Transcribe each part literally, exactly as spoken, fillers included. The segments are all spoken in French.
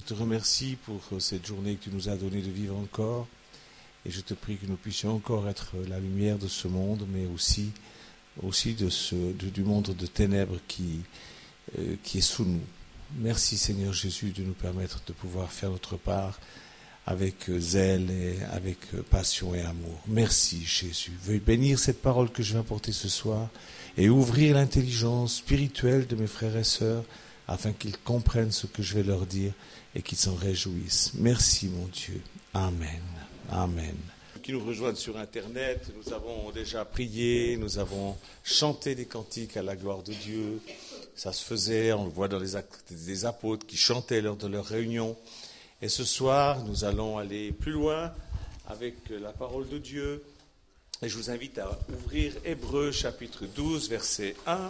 te remercie pour cette journée que tu nous as donné de vivre encore. Et je te prie que nous puissions encore être la lumière de ce monde, mais aussi, aussi de ce, de, du monde de ténèbres qui, euh, qui est sous nous. Merci Seigneur Jésus de nous permettre de pouvoir faire notre part avec zèle et avec passion et amour. Merci Jésus. Veuille bénir cette parole que je vais apporter ce soir et ouvrir l'intelligence spirituelle de mes frères et sœurs afin qu'ils comprennent ce que je vais leur dire et qu'ils s'en réjouissent. Merci mon Dieu. Amen. Amen. Qui nous rejoignent sur Internet, nous avons déjà prié, nous avons chanté des cantiques à la gloire de Dieu. Ça se faisait, on le voit dans les actes des apôtres qui chantaient lors de leur réunion. Et ce soir, nous allons aller plus loin avec la parole de Dieu. Et je vous invite à ouvrir Hébreux chapitre douze, verset un.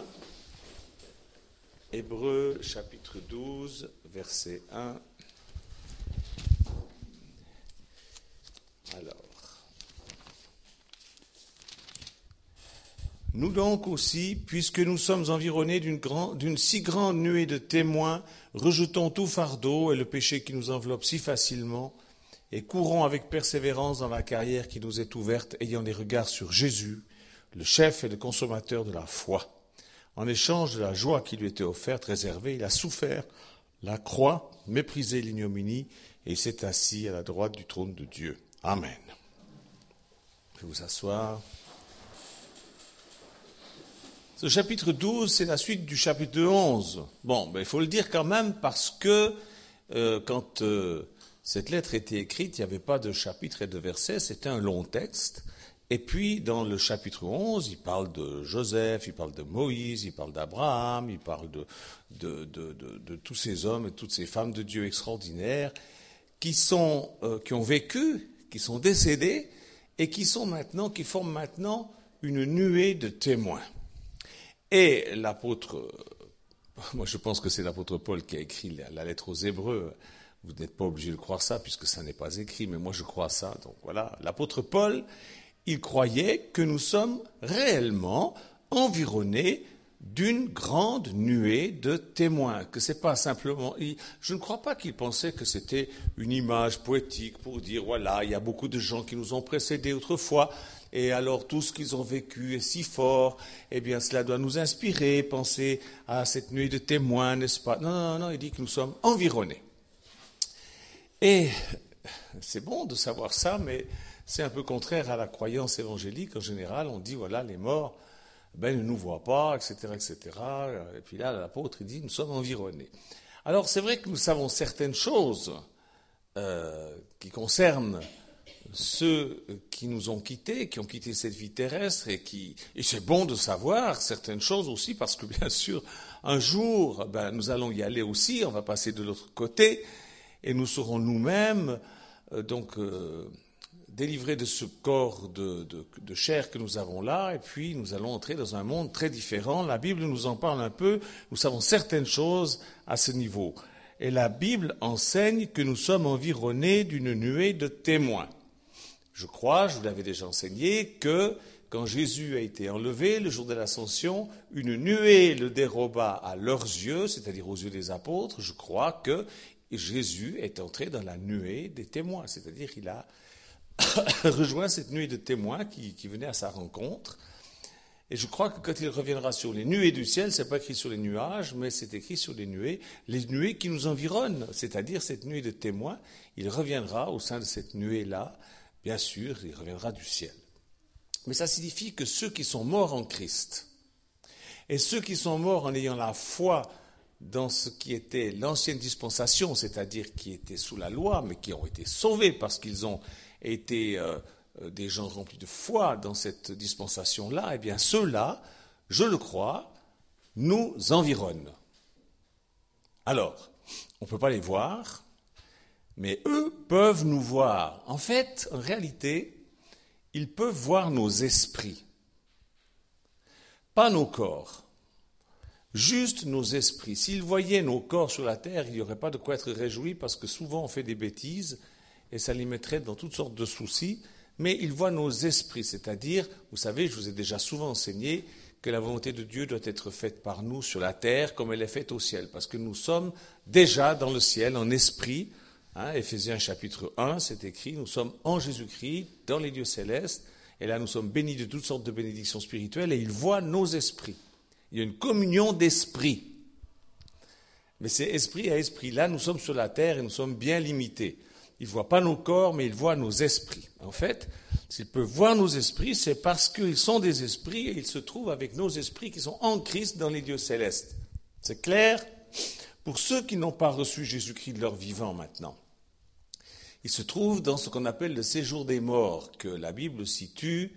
Hébreux chapitre douze, verset un. Alors, nous donc aussi, puisque nous sommes environnés d'une, grand, d'une si grande nuée de témoins, rejetons tout fardeau et le péché qui nous enveloppe si facilement, et courons avec persévérance dans la carrière qui nous est ouverte, ayant les regards sur Jésus, le chef et le consommateur de la foi. En échange de la joie qui lui était offerte, réservée, il a souffert la croix, méprisé l'ignominie, et il s'est assis à la droite du trône de Dieu. Amen. Je vais vous asseoir. Ce chapitre douze, c'est la suite du chapitre onze. Bon, ben, il faut le dire quand même parce que euh, quand euh, cette lettre était écrite, il n'y avait pas de chapitre et de versets, c'était un long texte. Et puis, dans le chapitre onze, il parle de Joseph, il parle de Moïse, il parle d'Abraham, il parle de, de, de, de, de tous ces hommes et toutes ces femmes de Dieu extraordinaires qui, sont, euh, qui ont vécu, qui sont décédés et qui sont maintenant, qui forment maintenant une nuée de témoins. Et l'apôtre, moi je pense que c'est l'apôtre Paul qui a écrit la, la lettre aux Hébreux. Vous n'êtes pas obligé de croire ça puisque ça n'est pas écrit, mais moi je crois ça. Donc voilà, l'apôtre Paul, il croyait que nous sommes réellement environnés d'une grande nuée de témoins, que c'est pas simplement... Je ne crois pas qu'il pensait que c'était une image poétique pour dire, voilà, il y a beaucoup de gens qui nous ont précédés autrefois, et alors tout ce qu'ils ont vécu est si fort, eh bien cela doit nous inspirer, penser à cette nuée de témoins, n'est-ce pas? Non, non, non, il dit que nous sommes environnés. Et c'est bon de savoir ça, mais c'est un peu contraire à la croyance évangélique. En général, on dit, voilà, les morts, ben, ils ne nous voient pas, et cetera, et cetera. Et puis là, l'apôtre, il dit, nous sommes environnés. Alors, c'est vrai que nous savons certaines choses euh, qui concernent ceux qui nous ont quittés, qui ont quitté cette vie terrestre, et qui, et c'est bon de savoir certaines choses aussi, parce que bien sûr, un jour, ben, nous allons y aller aussi, on va passer de l'autre côté, et nous serons nous-mêmes, euh, donc, euh, délivrés de ce corps de, de, de chair que nous avons là, et puis nous allons entrer dans un monde très différent. La Bible nous en parle un peu, nous savons certaines choses à ce niveau. Et la Bible enseigne que nous sommes environnés d'une nuée de témoins. Je crois, je vous l'avais déjà enseigné, que quand Jésus a été enlevé, le jour de l'Ascension, une nuée le déroba à leurs yeux, c'est-à-dire aux yeux des apôtres. Je crois que Jésus est entré dans la nuée des témoins, c'est-à-dire qu'il a rejoint cette nuée de témoins qui, qui venait à sa rencontre. Et je crois que quand il reviendra sur les nuées du ciel, c'est pas écrit sur les nuages, mais c'est écrit sur les nuées, les nuées qui nous environnent, c'est-à-dire cette nuée de témoins. Il reviendra au sein de cette nuée-là, bien sûr, il reviendra du ciel. Mais ça signifie que ceux qui sont morts en Christ, et ceux qui sont morts en ayant la foi dans ce qui était l'ancienne dispensation, c'est-à-dire qui étaient sous la loi, mais qui ont été sauvés parce qu'ils ont été euh, des gens remplis de foi dans cette dispensation-là, eh bien ceux-là, je le crois, nous environnent. Alors, on ne peut pas les voir, mais eux peuvent nous voir. En fait, en réalité, ils peuvent voir nos esprits, pas nos corps. Juste nos esprits. S'ils voyaient nos corps sur la terre, il n'y aurait pas de quoi être réjoui parce que souvent on fait des bêtises et ça les mettrait dans toutes sortes de soucis. Mais ils voient nos esprits, c'est-à-dire, vous savez, je vous ai déjà souvent enseigné que la volonté de Dieu doit être faite par nous sur la terre comme elle est faite au ciel, parce que nous sommes déjà dans le ciel en esprit. Hein, Éphésiens chapitre un, c'est écrit, nous sommes en Jésus-Christ, dans les lieux célestes, et là nous sommes bénis de toutes sortes de bénédictions spirituelles, et il voit nos esprits. Il y a une communion d'esprit. Mais c'est esprit à esprit. Là, nous sommes sur la terre et nous sommes bien limités. Il ne voit pas nos corps, mais il voit nos esprits. En fait, s'il peut voir nos esprits, c'est parce qu'ils sont des esprits et ils se trouvent avec nos esprits qui sont en Christ dans les lieux célestes. C'est clair? Pour ceux qui n'ont pas reçu Jésus-Christ de leur vivant maintenant, ils se trouvent dans ce qu'on appelle le séjour des morts, que la Bible situe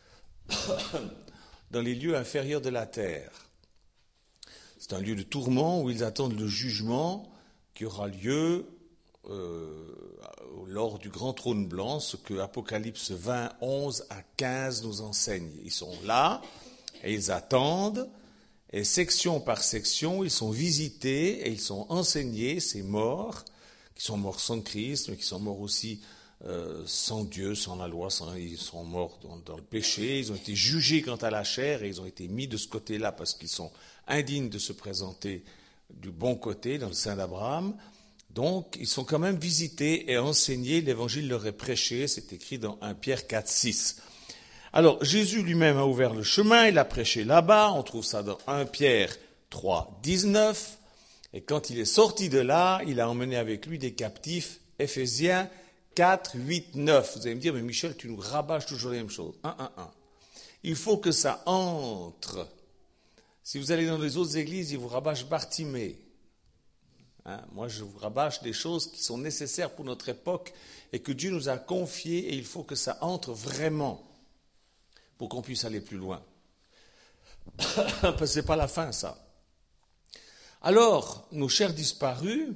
dans les lieux inférieurs de la terre. C'est un lieu de tourment où ils attendent le jugement qui aura lieu euh, lors du grand trône blanc, ce que Apocalypse vingt, onze à quinze nous enseigne. Ils sont là et ils attendent, et section par section, ils sont visités et ils sont enseignés, ces morts, qui sont morts sans Christ, mais qui sont morts aussi euh, sans Dieu, sans la loi, sans, ils sont morts dans, dans le péché, ils ont été jugés quant à la chair et ils ont été mis de ce côté-là parce qu'ils sont indignes de se présenter du bon côté dans le sein d'Abraham. Donc, ils sont quand même visités et enseignés, l'évangile leur est prêché, c'est écrit dans premier Pierre quatre, six. Alors, Jésus lui-même a ouvert le chemin, il a prêché là-bas, on trouve ça dans premier Pierre trois, dix-neuf. Et quand il est sorti de là, il a emmené avec lui des captifs, Éphésiens quatre, huit, neuf. Vous allez me dire, mais Michel, tu nous rabâches toujours les mêmes choses. Un, un, un. Il faut que ça entre. Si vous allez dans les autres églises, ils vous rabâchent Bartimée. Hein, moi, je vous rabâche des choses qui sont nécessaires pour notre époque et que Dieu nous a confiées, et il faut que ça entre vraiment pour qu'on puisse aller plus loin. Parce que ce n'est pas la fin, ça. Alors, nos chers disparus,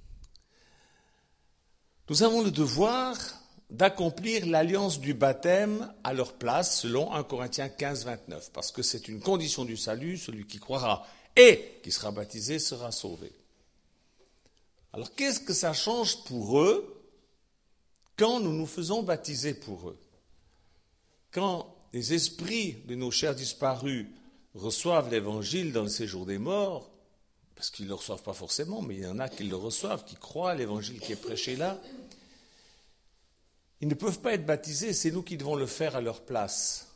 nous avons le devoir d'accomplir l'alliance du baptême à leur place, selon premier Corinthiens quinze, vingt-neuf, parce que c'est une condition du salut, celui qui croira et qui sera baptisé sera sauvé. Alors, qu'est-ce que ça change pour eux quand nous nous faisons baptiser pour eux? Quand les esprits de nos chers disparus reçoivent l'évangile dans le séjour des morts, parce qu'ils ne le reçoivent pas forcément, mais il y en a qui le reçoivent, qui croient à l'évangile qui est prêché là, ils ne peuvent pas être baptisés, c'est nous qui devons le faire à leur place.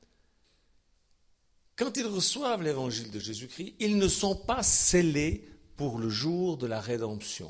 Quand ils reçoivent l'évangile de Jésus-Christ, ils ne sont pas scellés pour le jour de la rédemption.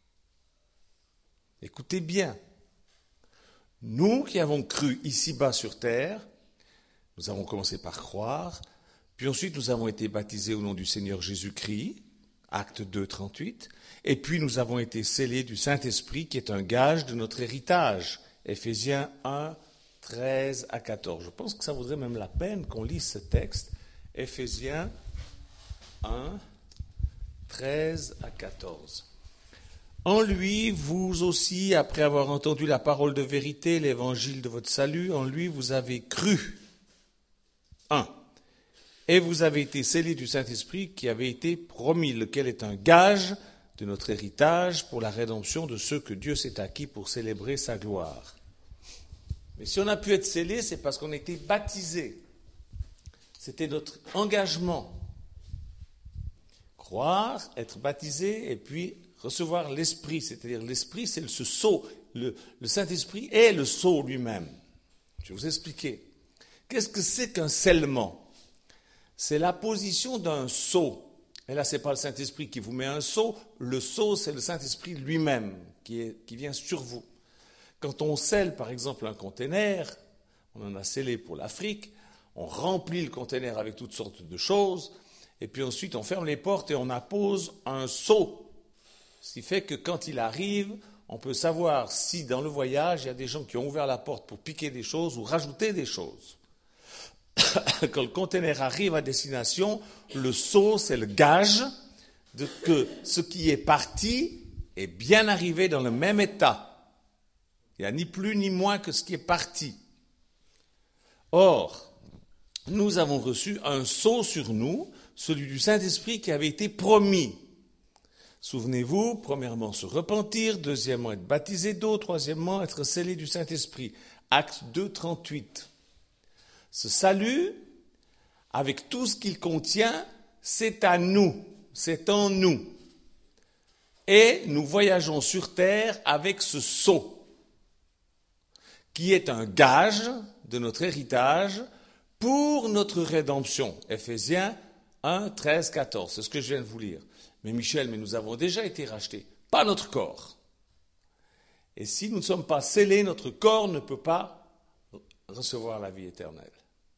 Écoutez bien, nous qui avons cru ici-bas sur terre, nous avons commencé par croire, puis ensuite nous avons été baptisés au nom du Seigneur Jésus-Christ, Acte deux, trente-huit, et puis nous avons été scellés du Saint-Esprit qui est un gage de notre héritage, Éphésiens un, treize à quatorze. Je pense que ça vaudrait même la peine qu'on lise ce texte, Éphésiens un, treize à quatorze. En lui, vous aussi, après avoir entendu la parole de vérité, l'évangile de votre salut, en lui vous avez cru. un. Et vous avez été scellés du Saint-Esprit qui avait été promis, lequel est un gage de notre héritage pour la rédemption de ceux que Dieu s'est acquis pour célébrer sa gloire. Mais si on a pu être scellés, c'est parce qu'on a été baptisés. C'était notre engagement. Croire, être baptisé et puis recevoir l'Esprit. C'est-à-dire l'Esprit, c'est ce sceau. Le, le Saint-Esprit est le sceau lui-même. Je vais vous expliquer. Qu'est-ce que c'est qu'un scellement ? C'est la position d'un sceau. Et là, ce n'est pas le Saint-Esprit qui vous met un sceau. Le sceau, c'est le Saint-Esprit lui-même qui, est, qui vient sur vous. Quand on scelle, par exemple, un conteneur, on en a scellé pour l'Afrique, on remplit le conteneur avec toutes sortes de choses, et puis ensuite on ferme les portes et on appose un sceau. Ce qui fait que quand il arrive, on peut savoir si dans le voyage, il y a des gens qui ont ouvert la porte pour piquer des choses ou rajouter des choses. Quand le conteneur arrive à destination, le sceau, c'est le gage de que ce qui est parti est bien arrivé dans le même état. Il n'y a ni plus ni moins que ce qui est parti. Or, nous avons reçu un sceau sur nous, celui du Saint-Esprit qui avait été promis. Souvenez-vous, premièrement, se repentir, deuxièmement, être baptisé d'eau, troisièmement, être scellé du Saint-Esprit. Acte deux, trente-huit. Ce salut avec tout ce qu'il contient, c'est à nous, c'est en nous. Et nous voyageons sur terre avec ce sceau, qui est un gage de notre héritage pour notre rédemption. Éphésiens un, treize, quatorze, c'est ce que je viens de vous lire. Mais Michel, mais nous avons déjà été rachetés, pas notre corps. Et si nous ne sommes pas scellés, notre corps ne peut pas recevoir la vie éternelle.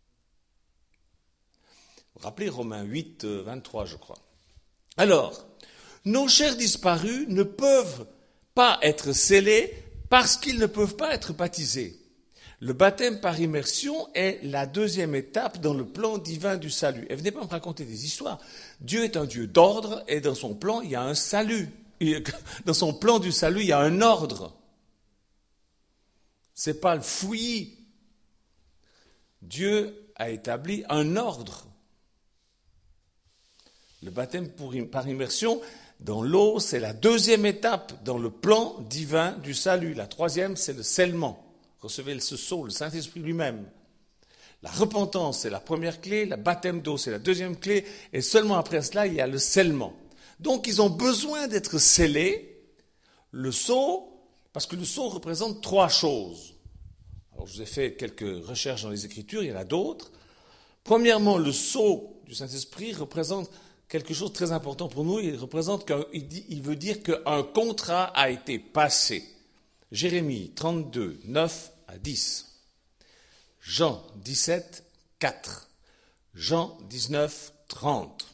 Vous vous rappelez Romains huit, vingt-trois, je crois. Alors, nos chers disparus ne peuvent pas être scellés parce qu'ils ne peuvent pas être baptisés. Le baptême par immersion est la deuxième étape dans le plan divin du salut. Et venez pas me raconter des histoires. Dieu est un Dieu d'ordre et dans son plan, il y a un salut. Dans son plan du salut, il y a un ordre. C'est pas le fouillis. Dieu a établi un ordre. Le baptême pour, par immersion dans l'eau, c'est la deuxième étape dans le plan divin du salut. La troisième, c'est le scellement. Recevez ce sceau, le Saint-Esprit lui-même. La repentance, c'est la première clé. Le baptême d'eau, c'est la deuxième clé. Et seulement après cela, il y a le scellement. Donc, ils ont besoin d'être scellés. Le sceau, parce que le sceau représente trois choses. Alors, je vous ai fait quelques recherches dans les Écritures, il y en a d'autres. Premièrement, le sceau du Saint-Esprit représente quelque chose de très important pour nous. Il représente qu'un, il, dit, il veut dire qu'un contrat a été passé. Jérémie trente-deux, neuf à dix. Jean dix-sept, quatre. Jean dix-neuf, trente.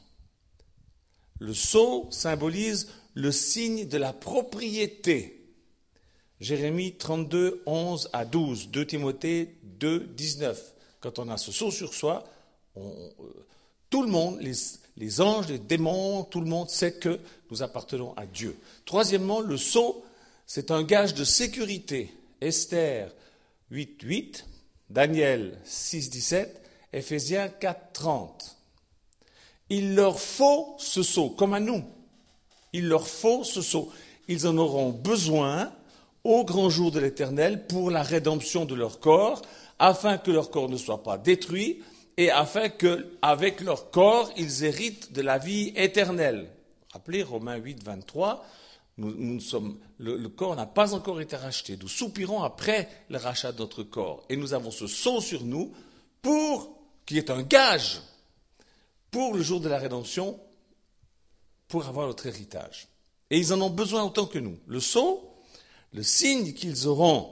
Le sceau symbolise le signe de la propriété. Jérémie trente-deux, onze à douze. deux Timothée deux, dix-neuf. Quand on a ce sceau sur soi, on, euh, tout le monde, les, les anges, les démons, tout le monde sait que nous appartenons à Dieu. Troisièmement, le sceau, c'est un gage de sécurité. Esther huit, huit, Daniel six, dix-sept, Éphésiens quatre, trente. Il leur faut ce sceau, comme à nous. Il leur faut ce sceau. Ils en auront besoin au grand jour de l'Éternel pour la rédemption de leur corps, afin que leur corps ne soit pas détruit et afin qu'avec leur corps, ils héritent de la vie éternelle. Rappelez Romains huit, vingt-trois, nous, nous sommes, le, le corps n'a pas encore été racheté. Nous soupirons après le rachat de notre corps. Et nous avons ce sceau sur nous pour, qui est un gage pour le jour de la rédemption, pour avoir notre héritage. Et ils en ont besoin autant que nous. Le sceau, le signe qu'ils auront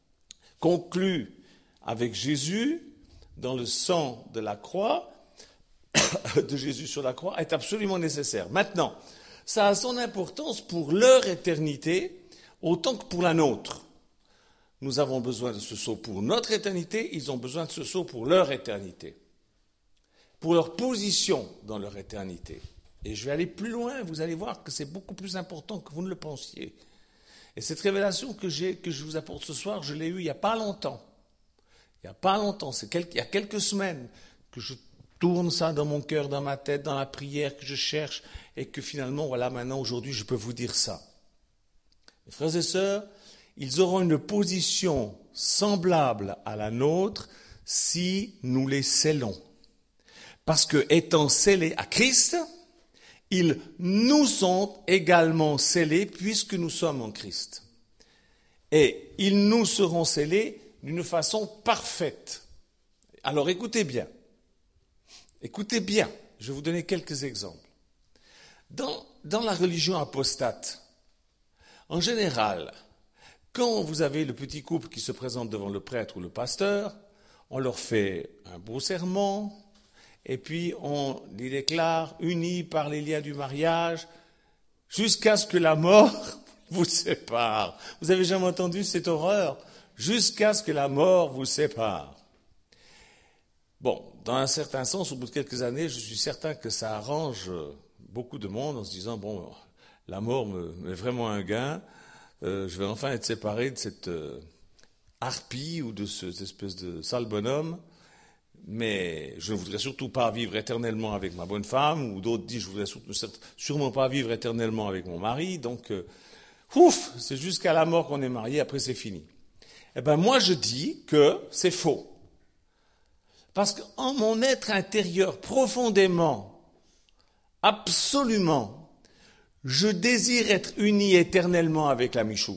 conclu avec Jésus dans le sang de la croix, de Jésus sur la croix, est absolument nécessaire. Maintenant, ça a son importance pour leur éternité autant que pour la nôtre. Nous avons besoin de ce sceau pour notre éternité, ils ont besoin de ce sceau pour leur éternité, pour leur position dans leur éternité. Et je vais aller plus loin, vous allez voir que c'est beaucoup plus important que vous ne le pensiez. Et cette révélation que j'ai, que je vous apporte ce soir, je l'ai eue il n'y a pas longtemps. Il n'y a pas longtemps, c'est quelques, il y a quelques semaines que je tourne ça dans mon cœur, dans ma tête, dans la prière que je cherche, et que finalement, voilà, maintenant, aujourd'hui, je peux vous dire ça. Mes frères et sœurs, ils auront une position semblable à la nôtre si nous les scellons. Parce que, étant scellés à Christ, ils nous sont également scellés puisque nous sommes en Christ. Et ils nous seront scellés d'une façon parfaite. Alors écoutez bien. Écoutez bien. Je vais vous donner quelques exemples. Dans, dans la religion apostate, en général, quand vous avez le petit couple qui se présente devant le prêtre ou le pasteur, on leur fait un beau sermon, et puis on les déclare unis par les liens du mariage, jusqu'à ce que la mort vous sépare. Vous avez jamais entendu cette horreur? Jusqu'à ce que la mort vous sépare. Bon, dans un certain sens, au bout de quelques années, je suis certain que ça arrange beaucoup de monde en se disant, bon, la mort me met vraiment un gain, euh, je vais enfin être séparé de cette euh, harpie ou de ce, cette espèce de sale bonhomme, mais je ne voudrais surtout pas vivre éternellement avec ma bonne femme, ou d'autres disent, je ne voudrais sûrement pas vivre éternellement avec mon mari, donc, euh, ouf, c'est jusqu'à la mort qu'on est marié, après c'est fini. Eh bien, moi, je dis que c'est faux. Parce qu'en mon être intérieur, profondément, absolument, je désire être uni éternellement avec la Michou.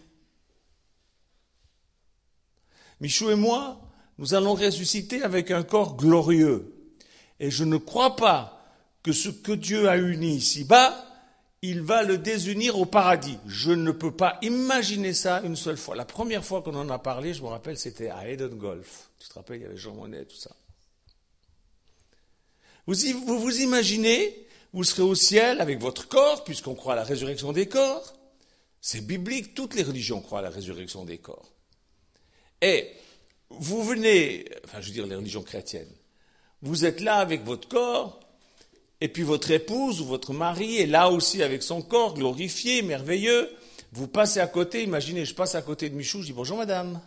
Michou et moi, nous allons ressusciter avec un corps glorieux. Et je ne crois pas que ce que Dieu a uni ici-bas, il va le désunir au paradis. Je ne peux pas imaginer ça une seule fois. La première fois qu'on en a parlé, je me rappelle, c'était à Eden Golf. Tu te rappelles, il y avait Jean Monnet et tout ça. Vous, vous vous imaginez, vous serez au ciel avec votre corps, puisqu'on croit à la résurrection des corps. C'est biblique, toutes les religions croient à la résurrection des corps. Et vous venez, enfin je veux dire les religions chrétiennes, vous êtes là avec votre corps, et puis votre épouse ou votre mari est là aussi avec son corps, glorifié, merveilleux. Vous passez à côté, imaginez, je passe à côté de Michou, je dis bonjour madame.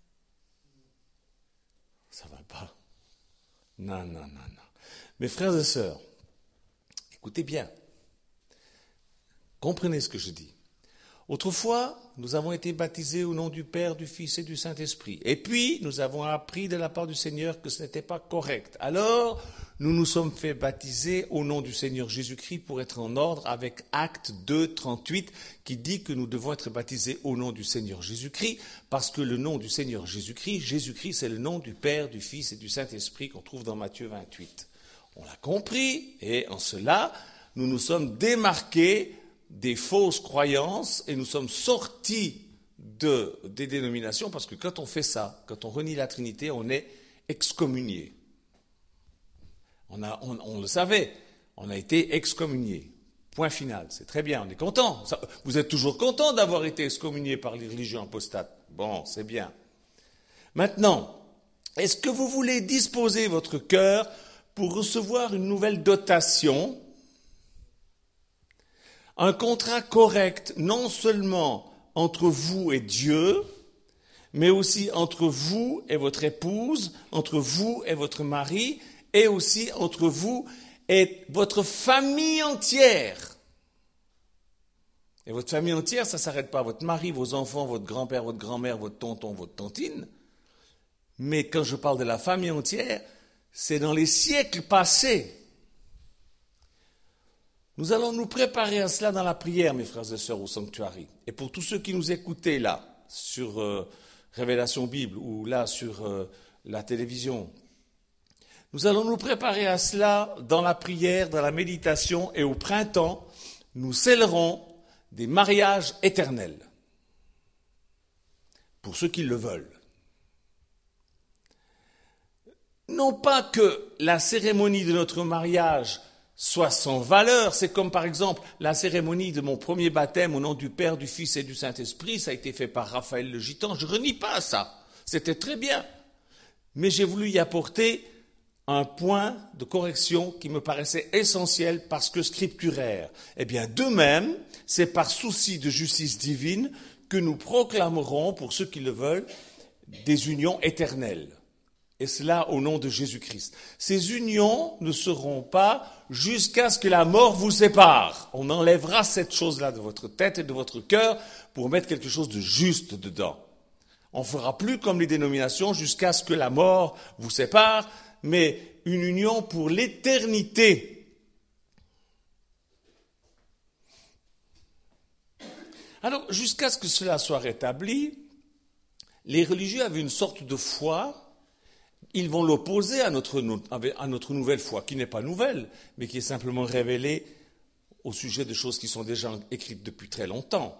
Ça va pas. Non, non, non, non. Mes frères et sœurs, écoutez bien. Comprenez ce que je dis. Autrefois, nous avons été baptisés au nom du Père, du Fils et du Saint-Esprit. Et puis, nous avons appris de la part du Seigneur que ce n'était pas correct. Alors, nous nous sommes fait baptiser au nom du Seigneur Jésus-Christ pour être en ordre avec Acte deux, trente-huit, qui dit que nous devons être baptisés au nom du Seigneur Jésus-Christ, parce que le nom du Seigneur Jésus-Christ, Jésus-Christ, c'est le nom du Père, du Fils et du Saint-Esprit qu'on trouve dans Matthieu vingt-huit. On l'a compris, et en cela, nous nous sommes démarqués des fausses croyances et nous sommes sortis de, des dénominations parce que quand on fait ça, quand on renie la Trinité, on est excommunié. On, a, on, on le savait, on a été excommunié. Point final, c'est très bien, on est content. Ça, vous êtes toujours content d'avoir été excommunié par les religions apostates. Bon, c'est bien. Maintenant, est-ce que vous voulez disposer votre cœur pour recevoir une nouvelle dotation ? Un contrat correct, non seulement entre vous et Dieu, mais aussi entre vous et votre épouse, entre vous et votre mari, et aussi entre vous et votre famille entière. Et votre famille entière, ça ne s'arrête pas à votre mari, vos enfants, votre grand-père, votre grand-mère, votre tonton, votre tantine. Mais quand je parle de la famille entière, c'est dans les siècles passés. Nous allons nous préparer à cela dans la prière, mes frères et sœurs, au sanctuary. Et pour tous ceux qui nous écoutaient là, sur euh, Révélation Bible, ou là sur euh, la télévision, nous allons nous préparer à cela dans la prière, dans la méditation, et au printemps, nous scellerons des mariages éternels, pour ceux qui le veulent. Non pas que la cérémonie de notre mariage soit sans valeur, c'est comme par exemple la cérémonie de mon premier baptême au nom du Père, du Fils et du Saint-Esprit, ça a été fait par Raphaël le Gitan, je ne renie pas à ça, c'était très bien, mais j'ai voulu y apporter un point de correction qui me paraissait essentiel parce que scripturaire. Eh bien, de même, c'est par souci de justice divine que nous proclamerons, pour ceux qui le veulent, des unions éternelles. Et cela au nom de Jésus-Christ. Ces unions ne seront pas jusqu'à ce que la mort vous sépare. On enlèvera cette chose-là de votre tête et de votre cœur pour mettre quelque chose de juste dedans. On ne fera plus comme les dénominations jusqu'à ce que la mort vous sépare, mais une union pour l'éternité. Alors, jusqu'à ce que cela soit rétabli, les religieux avaient une sorte de foi. Ils vont l'opposer à notre, à notre nouvelle foi, qui n'est pas nouvelle, mais qui est simplement révélée au sujet de choses qui sont déjà écrites depuis très longtemps.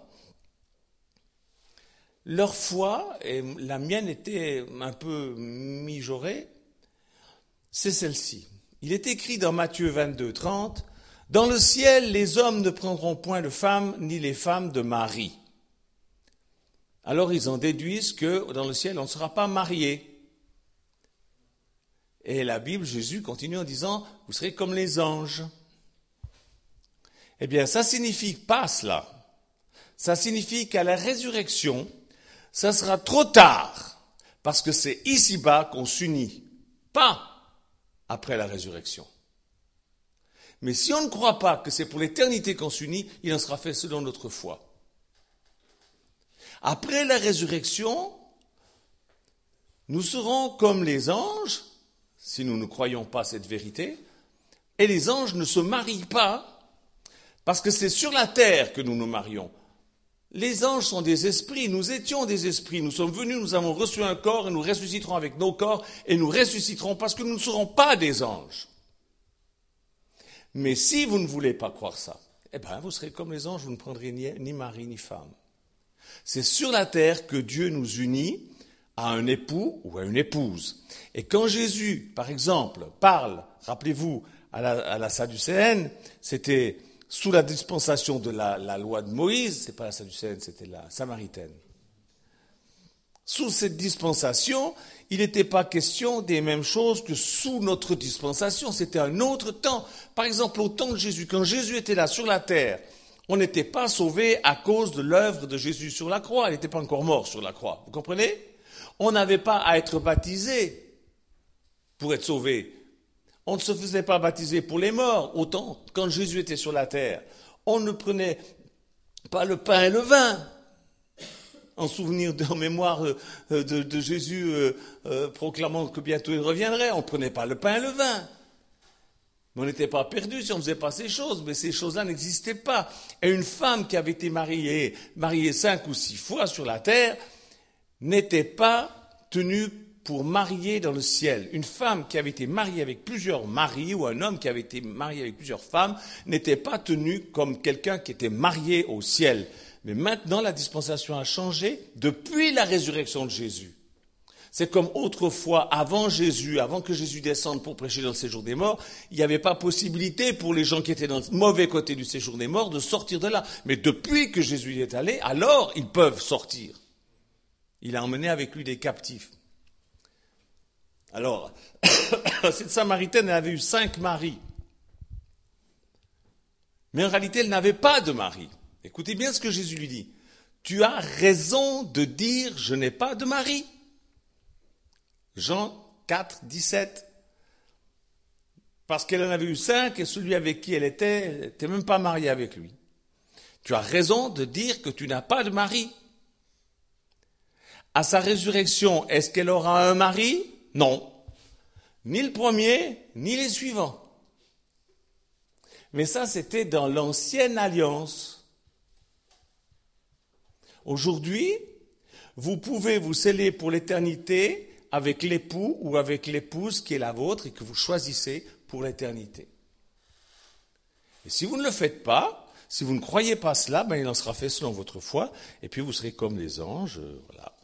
Leur foi, et la mienne était un peu mijaurée, c'est celle-ci. Il est écrit dans Matthieu vingt-deux, trente, « Dans le ciel, les hommes ne prendront point de femme, ni les femmes de mari. » Alors ils en déduisent que dans le ciel, on ne sera pas marié. Et la Bible, Jésus continue en disant, vous serez comme les anges. Eh bien, ça signifie pas cela. Ça signifie qu'à la résurrection, ça sera trop tard, parce que c'est ici-bas qu'on s'unit, pas après la résurrection. Mais si on ne croit pas que c'est pour l'éternité qu'on s'unit, il en sera fait selon notre foi. Après la résurrection, nous serons comme les anges, si nous ne croyons pas cette vérité. Et les anges ne se marient pas, parce que c'est sur la terre que nous nous marions. Les anges sont des esprits, nous étions des esprits, nous sommes venus, nous avons reçu un corps et nous ressusciterons avec nos corps et nous ressusciterons parce que nous ne serons pas des anges. Mais si vous ne voulez pas croire ça, eh bien vous serez comme les anges, vous ne prendrez ni, ni mari ni femme. C'est sur la terre que Dieu nous unit à un époux ou à une épouse. Et quand Jésus, par exemple, parle, rappelez-vous, à la, à la Sadducéenne, c'était sous la dispensation de la, la loi de Moïse, c'est pas la Sadducéenne, c'était la Samaritaine. Sous cette dispensation, il n'était pas question des mêmes choses que sous notre dispensation, c'était un autre temps. Par exemple, au temps de Jésus, quand Jésus était là sur la terre, on n'était pas sauvé à cause de l'œuvre de Jésus sur la croix, il n'était pas encore mort sur la croix, vous comprenez? On n'avait pas à être baptisé pour être sauvé. On ne se faisait pas baptiser pour les morts. Autant, quand Jésus était sur la terre, on ne prenait pas le pain et le vin. En souvenir, en mémoire de, de, de Jésus euh, euh, proclamant que bientôt il reviendrait, on ne prenait pas le pain et le vin. Mais on n'était pas perdu si on ne faisait pas ces choses, mais ces choses-là n'existaient pas. Et une femme qui avait été mariée, mariée cinq ou six fois sur la terre, n'était pas tenue pour marier dans le ciel. Une femme qui avait été mariée avec plusieurs maris ou un homme qui avait été marié avec plusieurs femmes n'était pas tenu comme quelqu'un qui était marié au ciel. Mais maintenant, la dispensation a changé depuis la résurrection de Jésus. C'est comme autrefois, avant Jésus, avant que Jésus descende pour prêcher dans le séjour des morts, il n'y avait pas possibilité pour les gens qui étaient dans le mauvais côté du séjour des morts de sortir de là. Mais depuis que Jésus y est allé, alors ils peuvent sortir. Il a emmené avec lui des captifs. Alors, cette Samaritaine, elle avait eu cinq maris. Mais en réalité, elle n'avait pas de mari. Écoutez bien ce que Jésus lui dit. Tu as raison de dire, je n'ai pas de mari. Jean quatre, dix-sept. Parce qu'elle en avait eu cinq et celui avec qui elle était, elle n'était même pas mariée avec lui. Tu as raison de dire que tu n'as pas de mari. À sa résurrection, est-ce qu'elle aura un mari? Non. Ni le premier, ni les suivants. Mais ça, c'était dans l'ancienne alliance. Aujourd'hui, vous pouvez vous sceller pour l'éternité avec l'époux ou avec l'épouse qui est la vôtre et que vous choisissez pour l'éternité. Et si vous ne le faites pas, si vous ne croyez pas cela, ben il en sera fait selon votre foi, et puis vous serez comme les anges, voilà.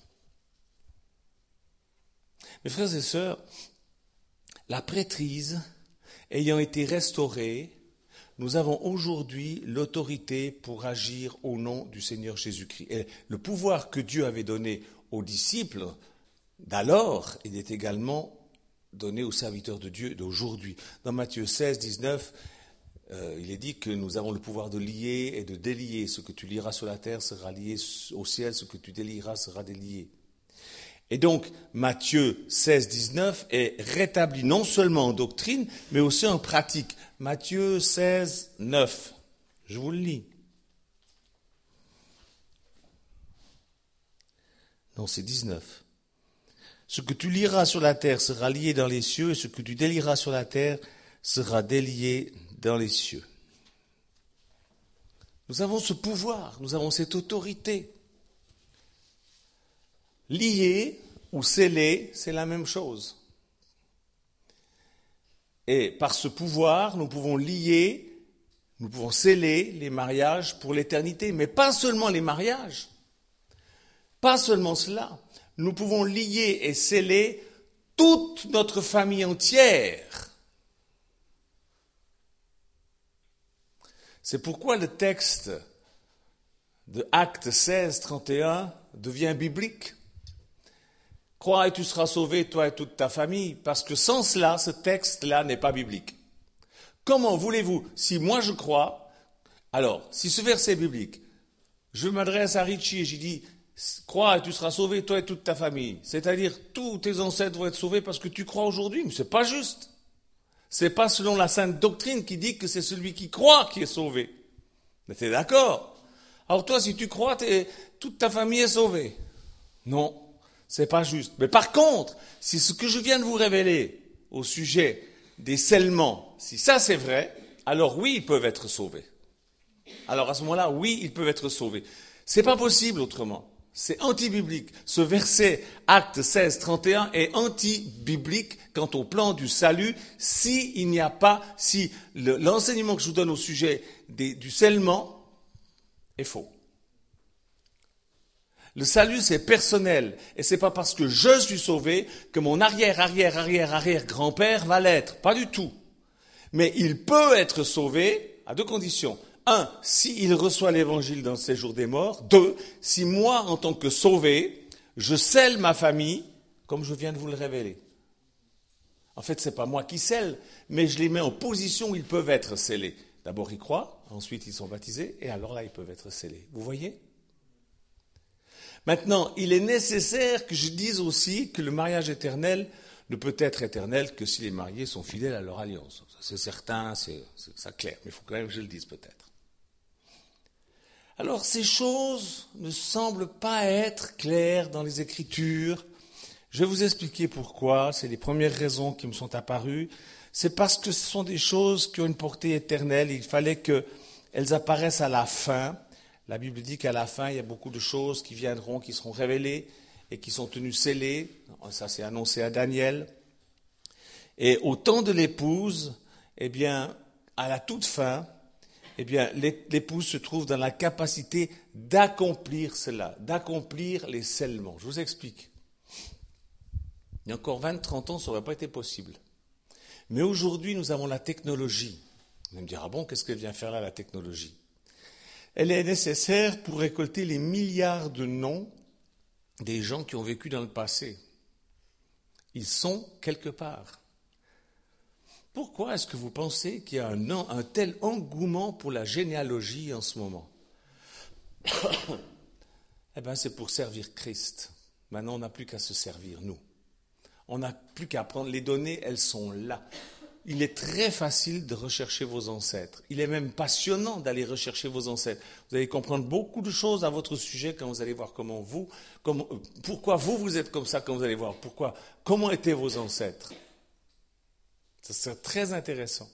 Mes frères et sœurs, la prêtrise ayant été restaurée, nous avons aujourd'hui l'autorité pour agir au nom du Seigneur Jésus-Christ. Et le pouvoir que Dieu avait donné aux disciples d'alors, il est également donné aux serviteurs de Dieu d'aujourd'hui. Dans Matthieu seize, dix-neuf, euh, il est dit que nous avons le pouvoir de lier et de délier. Ce que tu lieras sur la terre sera lié au ciel, ce que tu délieras sera délié. Et donc, Matthieu seize, dix-neuf est rétabli non seulement en doctrine, mais aussi en pratique. Matthieu seize, neuf. Je vous le lis. Non, c'est dix-neuf. Ce que tu lieras sur la terre sera lié dans les cieux, et ce que tu délieras sur la terre sera délié dans les cieux. Nous avons ce pouvoir, nous avons cette autorité. Lier ou sceller, c'est la même chose. Et par ce pouvoir, nous pouvons lier, nous pouvons sceller les mariages pour l'éternité, mais pas seulement les mariages, pas seulement cela. Nous pouvons lier et sceller toute notre famille entière. C'est pourquoi le texte de Actes seize, trente et un devient biblique. Crois et tu seras sauvé, toi et toute ta famille, parce que sans cela, ce texte-là n'est pas biblique. Comment voulez-vous, si moi je crois, alors, si ce verset est biblique, je m'adresse à Richie et j'ai dit, crois et tu seras sauvé, toi et toute ta famille, c'est-à-dire tous tes ancêtres vont être sauvés parce que tu crois aujourd'hui, mais c'est pas juste. C'est pas selon la sainte doctrine qui dit que c'est celui qui croit qui est sauvé. Mais t'es d'accord? Alors toi, si tu crois, t'es, toute ta famille est sauvée. Non. C'est pas juste. Mais par contre, si ce que je viens de vous révéler au sujet des scellements, si ça c'est vrai, alors oui, ils peuvent être sauvés. Alors à ce moment-là, oui, ils peuvent être sauvés. C'est pas possible autrement. C'est anti-biblique. Ce verset, Actes seize, trente et un, est anti-biblique quant au plan du salut si il n'y a pas, si le, l'enseignement que je vous donne au sujet des, du scellement est faux. Le salut, c'est personnel. Et c'est pas parce que je suis sauvé que mon arrière, arrière, arrière, arrière grand-père va l'être. Pas du tout. Mais il peut être sauvé à deux conditions. Un, s'il reçoit l'évangile dans le séjour des morts. Deux, si moi, en tant que sauvé, je scelle ma famille, comme je viens de vous le révéler. En fait, c'est pas moi qui scelle, mais je les mets en position où ils peuvent être scellés. D'abord, ils croient, ensuite ils sont baptisés, et alors là, ils peuvent être scellés. Vous voyez ? Maintenant, il est nécessaire que je dise aussi que le mariage éternel ne peut être éternel que si les mariés sont fidèles à leur alliance. C'est certain, c'est, c'est ça clair, mais il faut quand même que je le dise peut-être. Alors, ces choses ne semblent pas être claires dans les Écritures. Je vais vous expliquer pourquoi. C'est les premières raisons qui me sont apparues. C'est parce que ce sont des choses qui ont une portée éternelle. Il fallait qu'elles apparaissent à la fin. La Bible dit qu'à la fin, il y a beaucoup de choses qui viendront, qui seront révélées et qui sont tenues scellées. Ça, c'est annoncé à Daniel. Et au temps de l'épouse, eh bien, à la toute fin, eh bien, l'épouse se trouve dans la capacité d'accomplir cela, d'accomplir les scellements. Je vous explique. Il y a encore vingt, trente ans, ça n'aurait pas été possible. Mais aujourd'hui, nous avons la technologie. Vous allez me dire, ah bon, qu'est-ce qu'elle vient faire là, la technologie ? Elle est nécessaire pour récolter les milliards de noms des gens qui ont vécu dans le passé. Ils sont quelque part. Pourquoi est-ce que vous pensez qu'il y a un, un tel engouement pour la généalogie en ce moment ? Eh bien, c'est pour servir Christ. Maintenant, on n'a plus qu'à se servir, nous. On n'a plus qu'à prendre les données, elles sont là. Il est très facile de rechercher vos ancêtres. Il est même passionnant d'aller rechercher vos ancêtres. Vous allez comprendre beaucoup de choses à votre sujet quand vous allez voir comment vous, comment, pourquoi vous, vous êtes comme ça quand vous allez voir. Pourquoi, comment étaient vos ancêtres ? Ça serait très intéressant.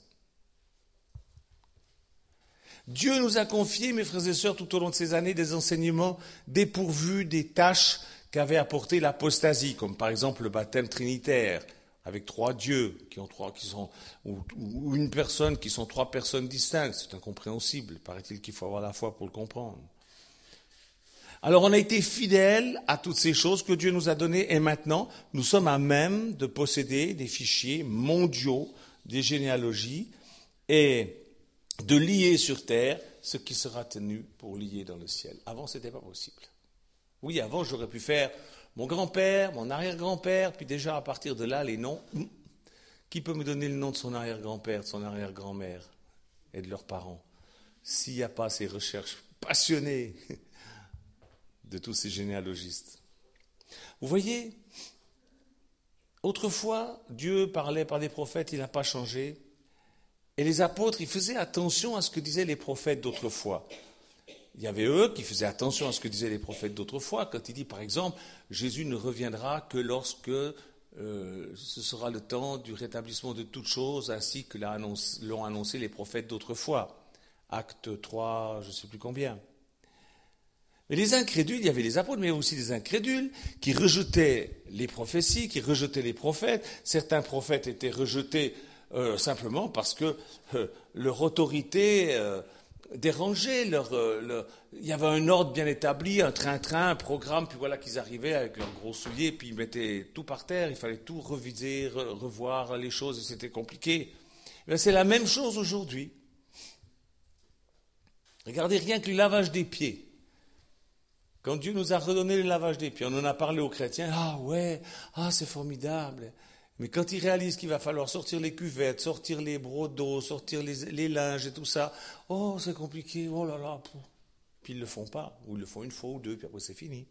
Dieu nous a confié, mes frères et sœurs, tout au long de ces années, des enseignements dépourvus des tâches qu'avait apporté l'apostasie, comme par exemple le baptême trinitaire, avec trois dieux qui ont trois, qui sont, ou, ou une personne qui sont trois personnes distinctes. C'est incompréhensible. Paraît-il qu'il faut avoir la foi pour le comprendre. Alors on a été fidèles à toutes ces choses que Dieu nous a données et maintenant nous sommes à même de posséder des fichiers mondiaux, des généalogies et de lier sur terre ce qui sera tenu pour lier dans le ciel. Avant, ce n'était pas possible. Oui, avant, j'aurais pu faire mon grand-père, mon arrière-grand-père, puis déjà à partir de là, les noms. Qui peut me donner le nom de son arrière-grand-père, de son arrière-grand-mère et de leurs parents, s'il n'y a pas ces recherches passionnées de tous ces généalogistes? Vous voyez, autrefois, Dieu parlait par des prophètes, il n'a pas changé. Et les apôtres, ils faisaient attention à ce que disaient les prophètes d'autrefois. Il y avait eux qui faisaient attention à ce que disaient les prophètes d'autrefois, quand il dit, par exemple, Jésus ne reviendra que lorsque euh, ce sera le temps du rétablissement de toutes choses, ainsi que l'ont annoncé les prophètes d'autrefois. Acte trois, je ne sais plus combien. Mais les incrédules, il y avait les apôtres, mais il y avait aussi des incrédules qui rejetaient les prophéties, qui rejetaient les prophètes. Certains prophètes étaient rejetés euh, simplement parce que euh, leur autorité... Euh, déranger, leur, leur, il y avait un ordre bien établi, un train-train, un programme, puis voilà qu'ils arrivaient avec leurs gros souliers, puis ils mettaient tout par terre, il fallait tout reviser, re, revoir les choses, et c'était compliqué. Mais c'est la même chose aujourd'hui. Regardez rien que le lavage des pieds. Quand Dieu nous a redonné le lavage des pieds, on en a parlé aux chrétiens, ah ouais, ah c'est formidable. Mais quand ils réalisent qu'il va falloir sortir les cuvettes, sortir les brodeaux, sortir les, les linges et tout ça, oh, c'est compliqué, oh là là. Puis ils ne le font pas, ou ils le font une fois ou deux, puis après c'est fini.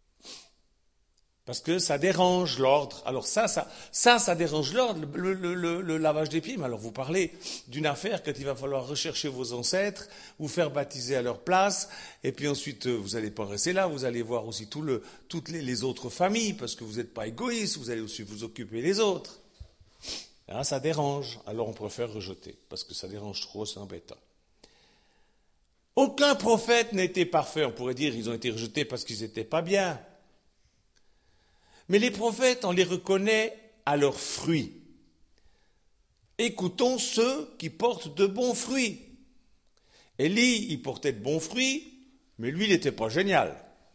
Parce que ça dérange l'ordre. Alors ça, ça, ça, ça dérange l'ordre, le, le, le, le lavage des pieds. Mais alors vous parlez d'une affaire quand il va falloir rechercher vos ancêtres, vous faire baptiser à leur place, et puis ensuite vous n'allez pas rester là, vous allez voir aussi tout le, toutes les, les autres familles, parce que vous n'êtes pas égoïste, vous allez aussi vous occuper des autres. Là, ça dérange, alors on préfère rejeter, parce que ça dérange trop, c'est embêtant. Aucun prophète n'était parfait. On pourrait dire qu'ils ont été rejetés parce qu'ils n'étaient pas bien. Mais les prophètes, on les reconnaît à leurs fruits. Écoutons ceux qui portent de bons fruits. Élie, il portait de bons fruits, mais lui, il n'était pas génial.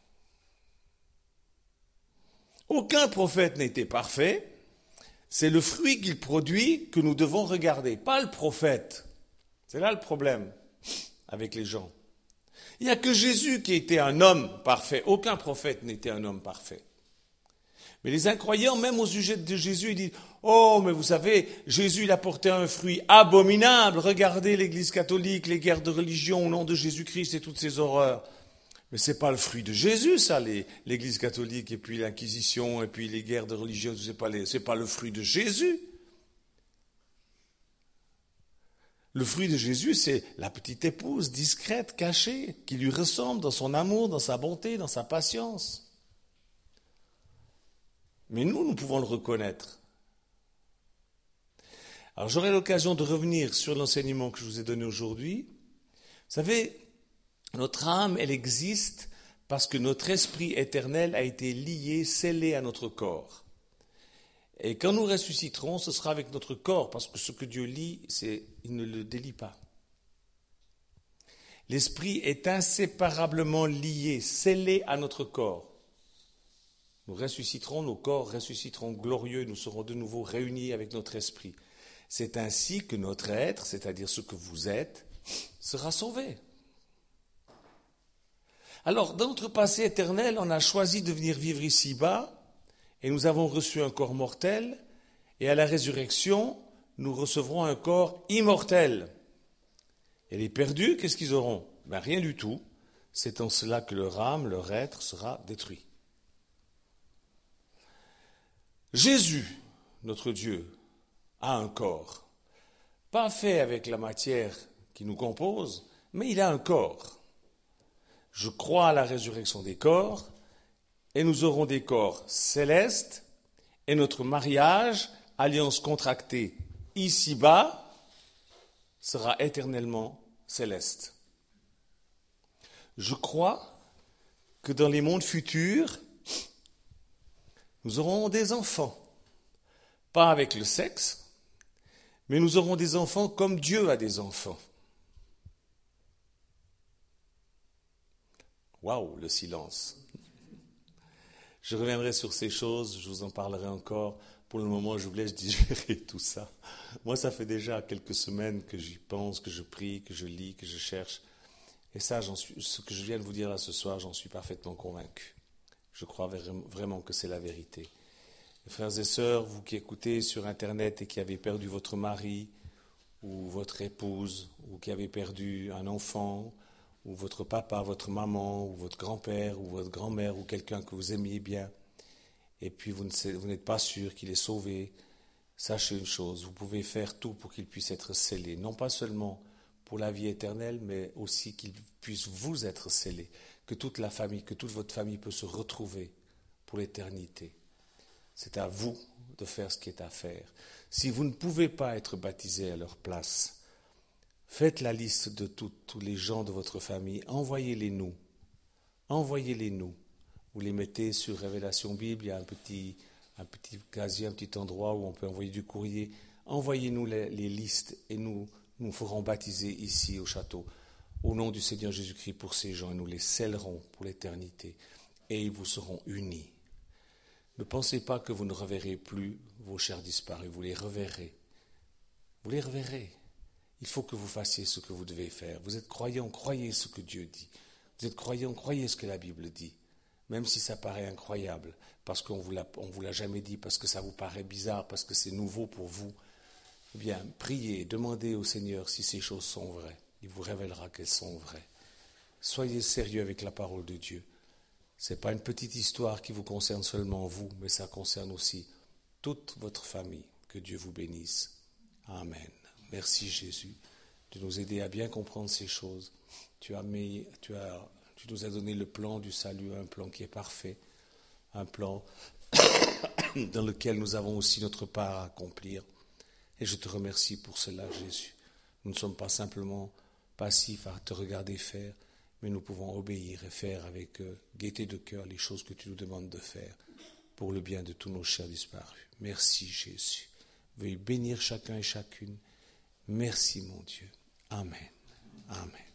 Aucun prophète n'était parfait. C'est le fruit qu'il produit que nous devons regarder, pas le prophète. C'est là le problème avec les gens. Il n'y a que Jésus qui était un homme parfait. Aucun prophète n'était un homme parfait. Mais les incroyants, même au sujet de Jésus, ils disent « Oh, mais vous savez, Jésus, il a porté un fruit abominable. Regardez l'Église catholique, les guerres de religion au nom de Jésus-Christ et toutes ces horreurs. » Mais ce n'est pas le fruit de Jésus, ça, les, l'Église catholique, et puis l'Inquisition, et puis les guerres de religion, ce n'est pas, les, c'est pas le fruit de Jésus. Le fruit de Jésus, c'est la petite épouse discrète, cachée, qui lui ressemble dans son amour, dans sa bonté, dans sa patience. Mais nous, nous pouvons le reconnaître. Alors j'aurai l'occasion de revenir sur l'enseignement que je vous ai donné aujourd'hui. Vous savez, notre âme, elle existe parce que notre esprit éternel a été lié, scellé à notre corps. Et quand nous ressusciterons, ce sera avec notre corps, parce que ce que Dieu lie, c'est, il ne le délie pas. L'esprit est inséparablement lié, scellé à notre corps. Nous ressusciterons, nos corps ressusciteront glorieux, nous serons de nouveau réunis avec notre esprit. C'est ainsi que notre être, c'est-à-dire ce que vous êtes, sera sauvé. Alors, dans notre passé éternel, on a choisi de venir vivre ici-bas, et nous avons reçu un corps mortel, et à la résurrection, nous recevrons un corps immortel. Et les perdus, qu'est-ce qu'ils auront? Ben, rien du tout. C'est en cela que leur âme, leur être sera détruit. Jésus, notre Dieu, a un corps, pas fait avec la matière qui nous compose, mais il a un corps. Je crois à la résurrection des corps, et nous aurons des corps célestes, et notre mariage, alliance contractée ici-bas, sera éternellement céleste. Je crois que dans les mondes futurs, nous aurons des enfants, pas avec le sexe, mais nous aurons des enfants comme Dieu a des enfants. Waouh, le silence. Je reviendrai sur ces choses, je vous en parlerai encore. Pour le moment, je vous laisse digérer tout ça. Moi, ça fait déjà quelques semaines que j'y pense, que je prie, que je lis, que je cherche. Et ça, j'en suis, ce que je viens de vous dire là ce soir, j'en suis parfaitement convaincu. Je crois vraiment que c'est la vérité. Frères et sœurs, vous qui écoutez sur Internet et qui avez perdu votre mari ou votre épouse, ou qui avez perdu un enfant, ou votre papa, votre maman, ou votre grand-père, ou votre grand-mère, ou quelqu'un que vous aimiez bien, et puis vous n'êtes pas sûr qu'il est sauvé, sachez une chose, vous pouvez faire tout pour qu'il puisse être scellé, non pas seulement pour la vie éternelle, mais aussi qu'il puisse vous être scellé, que toute la famille, que toute votre famille peut se retrouver pour l'éternité. C'est à vous de faire ce qui est à faire. Si vous ne pouvez pas être baptisé à leur place, faites la liste de tout, tous les gens de votre famille, envoyez-les nous. Envoyez-les nous. Vous les mettez sur Révélation Bible, il y a un petit, un petit casier, un petit endroit où on peut envoyer du courrier. Envoyez-nous les, les listes et nous nous ferons baptiser ici au château au nom du Seigneur Jésus-Christ pour ces gens et nous les scellerons pour l'éternité et ils vous seront unis. Ne pensez pas que vous ne reverrez plus vos chers disparus, vous les reverrez. Vous les reverrez. Il faut que vous fassiez ce que vous devez faire. Vous êtes croyants, croyez ce que Dieu dit. Vous êtes croyants, croyez ce que la Bible dit. Même si ça paraît incroyable, parce qu'on vous l'a, on vous l'a jamais dit, parce que ça vous paraît bizarre, parce que c'est nouveau pour vous. Eh bien, priez, demandez au Seigneur si ces choses sont vraies. Il vous révélera qu'elles sont vraies. Soyez sérieux avec la parole de Dieu. Ce n'est pas une petite histoire qui vous concerne seulement vous, mais ça concerne aussi toute votre famille. Que Dieu vous bénisse. Amen. Merci Jésus de nous aider à bien comprendre ces choses. Tu as mis, tu as, tu nous as donné le plan du salut, un plan qui est parfait, un plan dans lequel nous avons aussi notre part à accomplir. Et je te remercie pour cela, Jésus. Nous ne sommes pas simplement passifs à te regarder faire, mais nous pouvons obéir et faire avec euh, gaieté de cœur les choses que tu nous demandes de faire pour le bien de tous nos chers disparus. Merci, Jésus. Veuille bénir chacun et chacune. Merci, mon Dieu. Amen. Amen.